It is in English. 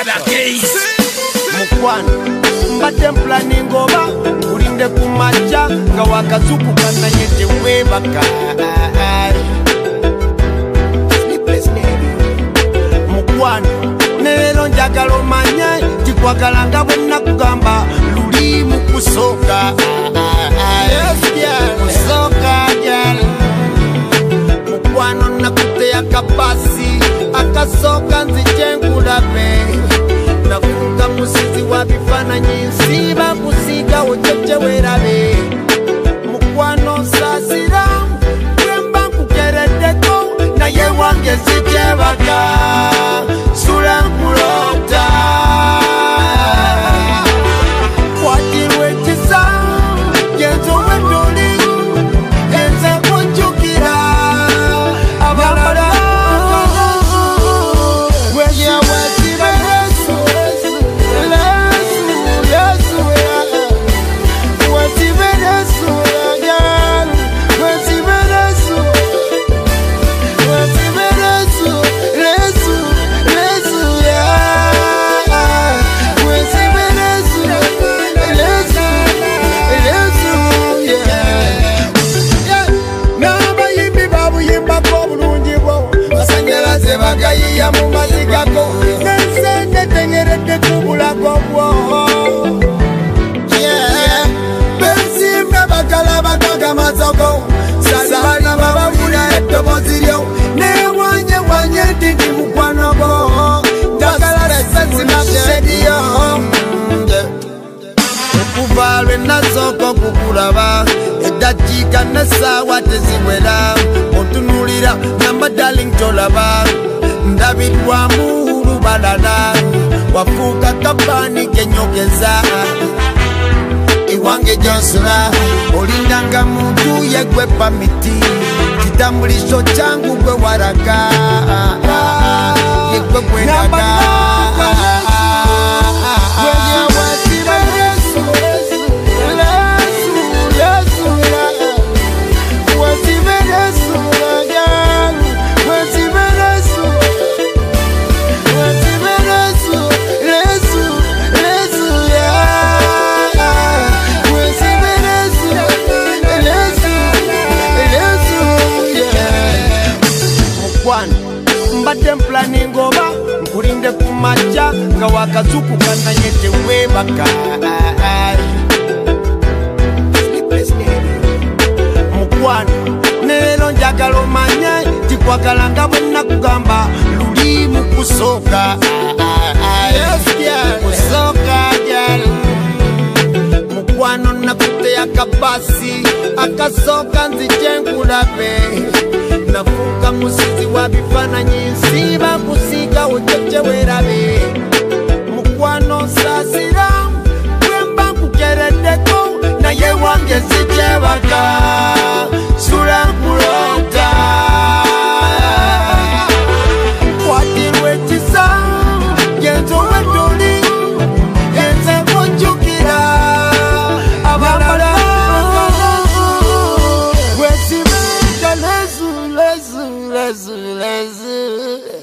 Mukwano mbadde planning oba ulinde kumacha nga wakazukuka naye tewebaka. Mukwano nero njagala omanye tikwagala nga bwe nakugamba luli mu kusooka. Mukwano nakutte akapasi akasooka nzije nkulabe, nafuuka musizi wa bifaananyi nsiiba kusiiga ojjejje weerabe. Mukwano nsaasira bwemba nkukereddeko naye wange sikyebaka sula nkulota. Kwatirwa ekisa yenze ow'endoli yenze kunjukira abalala bagayiya mu mazigako nensende tengeredde kubulako bwo. Bensimbe bagala bagaga mazoko salibana bababula eddobozi lyo newanyewanye tindi mukwano gwo njagala lesesimasedio. Okuva lwe nasooka okukulaba eddakiika n'essaawa teziwera otunulira namba darling tolaba ndabirwamu lubalala wafuuka kabani kenyogeza ewange gyonsula olindanga muntu yegwepa miti kitambuliso kyangu gwe waraga yegwe gwendaga. Mbadde planning oba nkulinde kumacha nga wakazukuka naye tewebaka. Mukwano nero njagala omanye tikwagala nga bwe nakugamba luli mu kusooka. Mukwano nakutte akapasi akasooka nzije nkulabe, nafuuka musizi wa bifaananyi nsiiba kusiiga ojjejje weerabe. Mukwano nsaasira bwemba nkukereddeko naye wange sikyebaka sula nkulota. Kwatirwa ekisa yenze ow'endoli yenze kunjukira abalala wesibe lezu